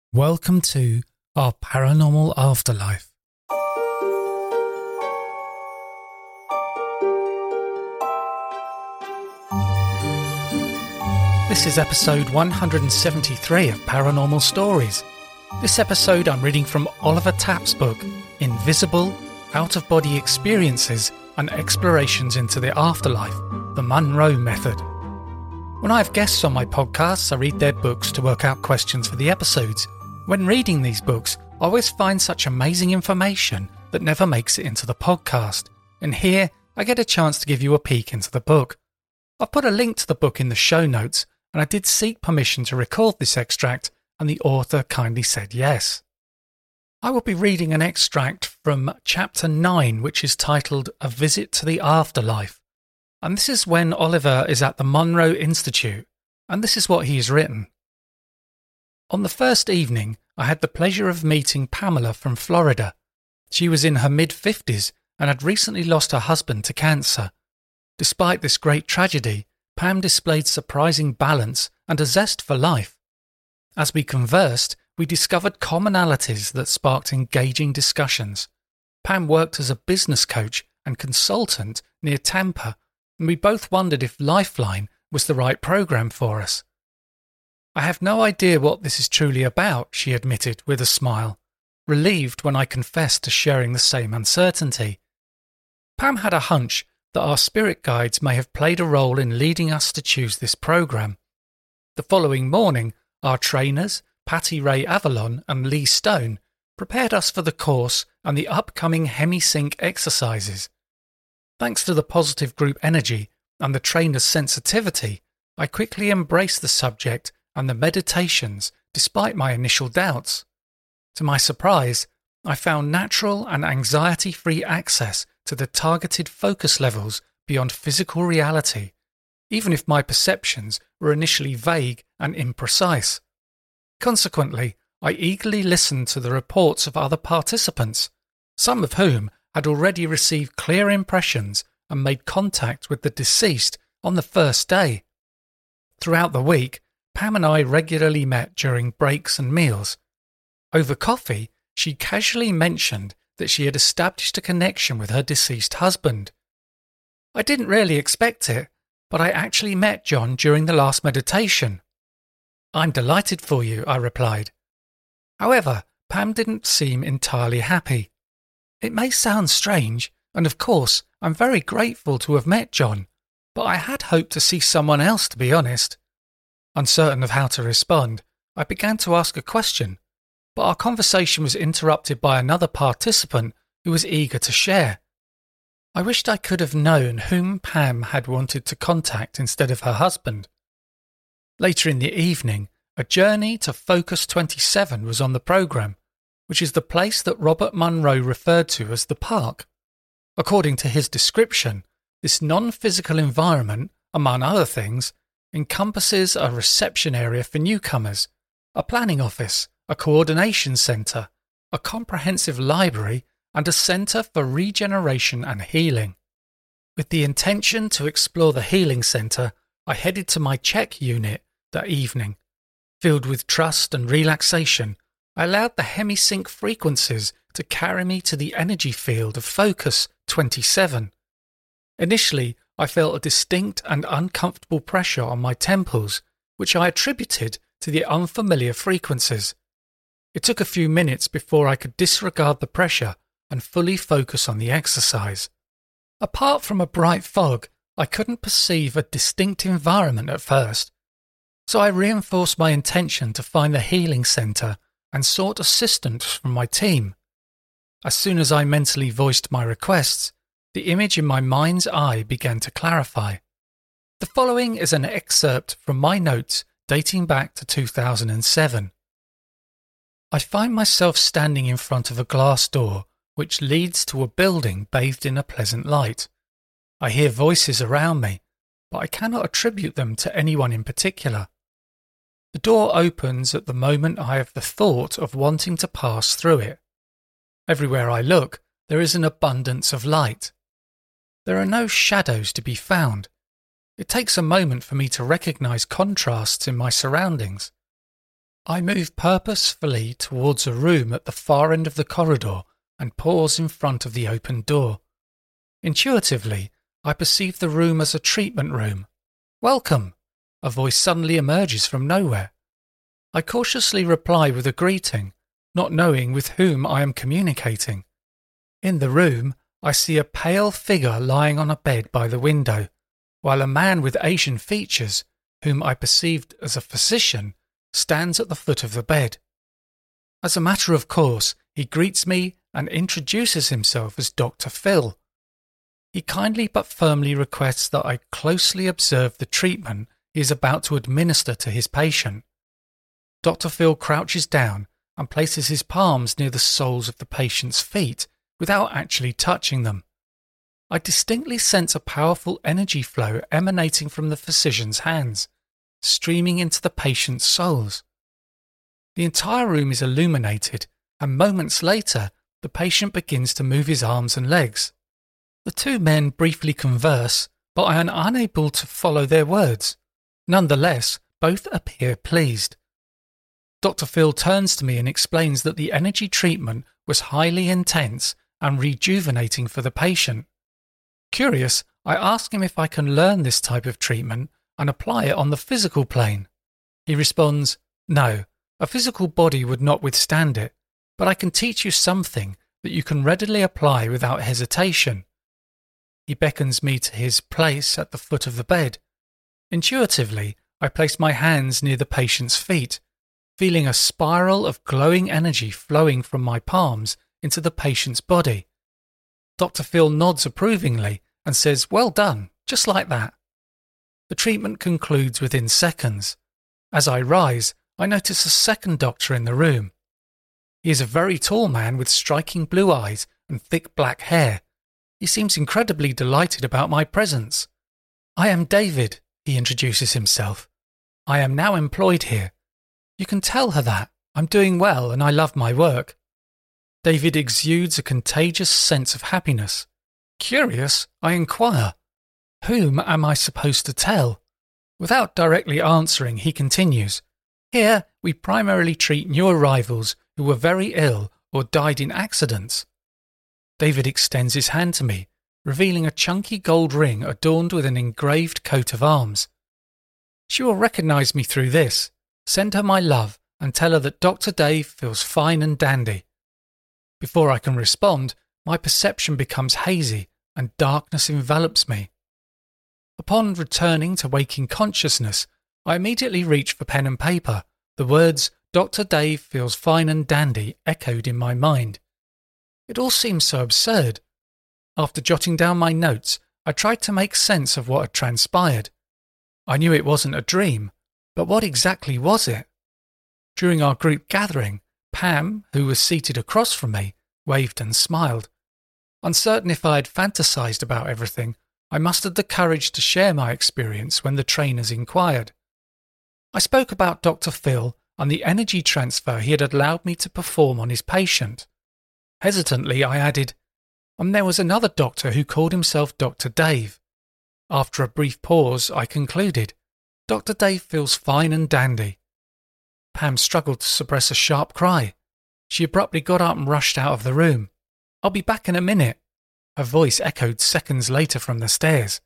Welcome to our paranormal afterlife. This is episode 173 of Paranormal Stories. This episode I'm reading from Oliver Tapp's book, Invisible, Out-of-Body Experiences and Explorations into the Afterlife, the Monroe Method. When I have guests on my podcasts, I read their books to work out questions for the episodes. When reading these books, I always find such amazing information that never makes it into the podcast. And here, I get a chance to give you a peek into the book. I've put a link to the book in the show notes, and I did seek permission to record this extract, and the author kindly said yes. I will be reading an extract from Chapter 9, which is titled A Visit to the Afterlife. And this is when Oliver is at the Monroe Institute, and this is what he has written. On the first evening, I had the pleasure of meeting Pamela from Florida. She was in her mid-50s and had recently lost her husband to cancer. Despite this great tragedy, Pam displayed surprising balance and a zest for life. As we conversed, we discovered commonalities that sparked engaging discussions. Pam worked as a business coach and consultant near Tampa, and we both wondered if Lifeline was the right program for us. I have no idea what this is truly about, she admitted with a smile, relieved when I confessed to sharing the same uncertainty. Pam had a hunch that our spirit guides may have played a role in leading us to choose this program. The following morning, our trainers, Patty Ray Avalon and Lee Stone, prepared us for the course and the upcoming Hemisync exercises. Thanks to the positive group energy and the trainer's sensitivity, I quickly embraced the subject and the meditations despite my initial doubts. To my surprise, I found natural and anxiety-free access to the targeted focus levels beyond physical reality, even if my perceptions were initially vague and imprecise. Consequently, I eagerly listened to the reports of other participants, some of whom had already received clear impressions and made contact with the deceased on the first day. Throughout the week, Pam and I regularly met during breaks and meals. Over coffee, she casually mentioned that she had established a connection with her deceased husband. I didn't really expect it, but I actually met John during the last meditation. I'm delighted for you, I replied. However, Pam didn't seem entirely happy. It may sound strange, and of course, I'm very grateful to have met John, but I had hoped to see someone else, to be honest. Uncertain of how to respond, I began to ask a question, but our conversation was interrupted by another participant who was eager to share. I wished I could have known whom Pam had wanted to contact instead of her husband. Later in the evening, a journey to Focus 27 was on the program, which is the place that Robert Monroe referred to as the park. According to his description, this non-physical environment, among other things, encompasses a reception area for newcomers, a planning office, a coordination centre, a comprehensive library, and a centre for regeneration and healing. With the intention to explore the healing centre, I headed to my check unit that evening. Filled with trust and relaxation, I allowed the Hemisync frequencies to carry me to the energy field of Focus 27. Initially, I felt a distinct and uncomfortable pressure on my temples, which I attributed to the unfamiliar frequencies. It took a few minutes before I could disregard the pressure and fully focus on the exercise. Apart from a bright fog, I couldn't perceive a distinct environment at first, so I reinforced my intention to find the healing centre and sought assistance from my team. As soon as I mentally voiced my requests, the image in my mind's eye began to clarify. The following is an excerpt from my notes dating back to 2007. I find myself standing in front of a glass door which leads to a building bathed in a pleasant light. I hear voices around me, but I cannot attribute them to anyone in particular. The door opens at the moment I have the thought of wanting to pass through it. Everywhere I look, there is an abundance of light. There are no shadows to be found. It takes a moment for me to recognize contrasts in my surroundings. I move purposefully towards a room at the far end of the corridor and pause in front of the open door. Intuitively, I perceive the room as a treatment room. "Welcome!" A voice suddenly emerges from nowhere. I cautiously reply with a greeting, not knowing with whom I am communicating. In the room, I see a pale figure lying on a bed by the window, while a man with Asian features, whom I perceived as a physician, stands at the foot of the bed. As a matter of course, he greets me and introduces himself as Dr. Phil. He kindly but firmly requests that I closely observe the treatment he is about to administer to his patient. Dr. Phil crouches down and places his palms near the soles of the patient's feet without actually touching them. I distinctly sense a powerful energy flow emanating from the physician's hands, streaming into the patient's soles. The entire room is illuminated, and moments later, the patient begins to move his arms and legs. The two men briefly converse, but I am unable to follow their words. Nonetheless, both appear pleased. Dr. Phil turns to me and explains that the energy treatment was highly intense and rejuvenating for the patient. Curious, I ask him if I can learn this type of treatment and apply it on the physical plane. He responds, "No, a physical body would not withstand it, but I can teach you something that you can readily apply without hesitation." He beckons me to his place at the foot of the bed. Intuitively, I place my hands near the patient's feet, feeling a spiral of glowing energy flowing from my palms into the patient's body. Dr. Phil nods approvingly and says, "Well done, just like that." The treatment concludes within seconds. As I rise, I notice a second doctor in the room. He is a very tall man with striking blue eyes and thick black hair. He seems incredibly delighted about my presence. "I am David," he introduces himself. "I am now employed here. You can tell her that. I'm doing well and I love my work." David exudes a contagious sense of happiness. Curious, I inquire, "Whom am I supposed to tell?" Without directly answering, he continues, "Here we primarily treat new arrivals who were very ill or died in accidents." David extends his hand to me, revealing a chunky gold ring adorned with an engraved coat of arms. "She will recognize me through this. Send her my love and tell her that Dr. Dave feels fine and dandy." Before I can respond, my perception becomes hazy and darkness envelops me. Upon returning to waking consciousness, I immediately reach for pen and paper. The words, "Dr. Dave feels fine and dandy," echoed in my mind. It all seemed so absurd. After jotting down my notes, I tried to make sense of what had transpired. I knew it wasn't a dream, but what exactly was it? During our group gathering, Pam, who was seated across from me, waved and smiled. Uncertain if I had fantasized about everything, I mustered the courage to share my experience when the trainers inquired. I spoke about Dr. Phil and the energy transfer he had allowed me to perform on his patient. Hesitantly, I added, "And there was another doctor who called himself Dr. Dave." After a brief pause, I concluded, "Dr. Dave feels fine and dandy." Pam struggled to suppress a sharp cry. She abruptly got up and rushed out of the room. "I'll be back in a minute." Her voice echoed seconds later from the stairs.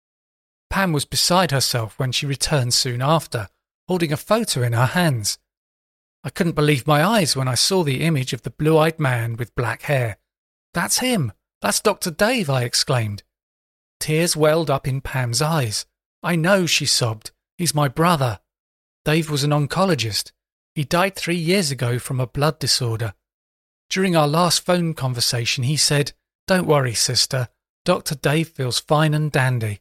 Pam was beside herself when she returned soon after, holding a photo in her hands. I couldn't believe my eyes when I saw the image of the blue-eyed man with black hair. "That's him! That's Dr. Dave!" I exclaimed. Tears welled up in Pam's eyes. "I know," she sobbed. "He's my brother." Dave was an oncologist. He died 3 years ago from a blood disorder. During our last phone conversation, he said, "Don't worry, sister. Dr. Dave feels fine and dandy."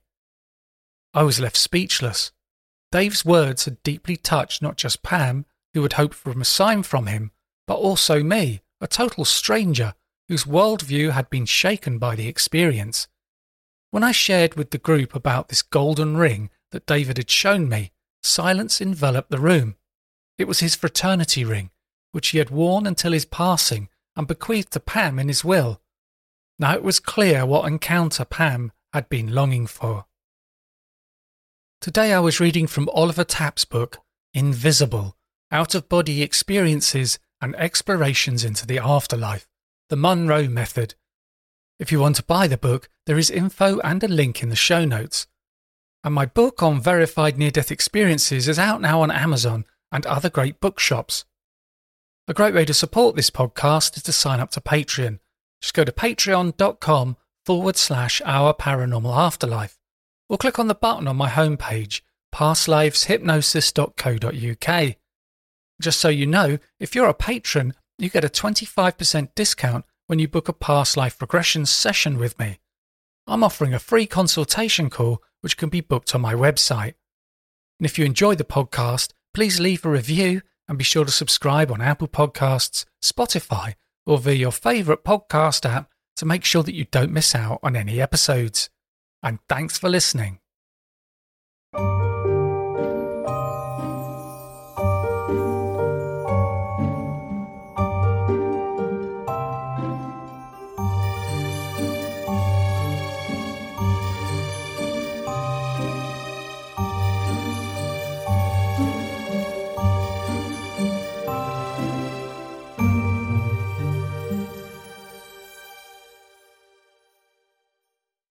I was left speechless. Dave's words had deeply touched not just Pam, who had hoped for a sign from him, but also me, a total stranger, whose worldview had been shaken by the experience. When I shared with the group about this golden ring that David had shown me, silence enveloped the room. It was his fraternity ring, which he had worn until his passing and bequeathed to Pam in his will. Now it was clear what encounter Pam had been longing for. Today I was reading from Oliver Tapp's book, Invisible, Out-of-Body Experiences and Explorations into the Afterlife, the Monroe Method. If you want to buy the book, there is info and a link in the show notes. And my book on verified near-death experiences is out now on Amazon and other great bookshops. A great way to support this podcast is to sign up to Patreon. Just go to patreon.com/Our Paranormal Afterlife, or click on the button on my homepage, pastliveshypnosis.co.uk. Just so you know, if you're a patron, you get a 25% discount when you book a past life regression session with me. I'm offering a free consultation call which can be booked on my website. And if you enjoy the podcast, please leave a review and be sure to subscribe on Apple Podcasts, Spotify, or via your favourite podcast app to make sure that you don't miss out on any episodes. And thanks for listening.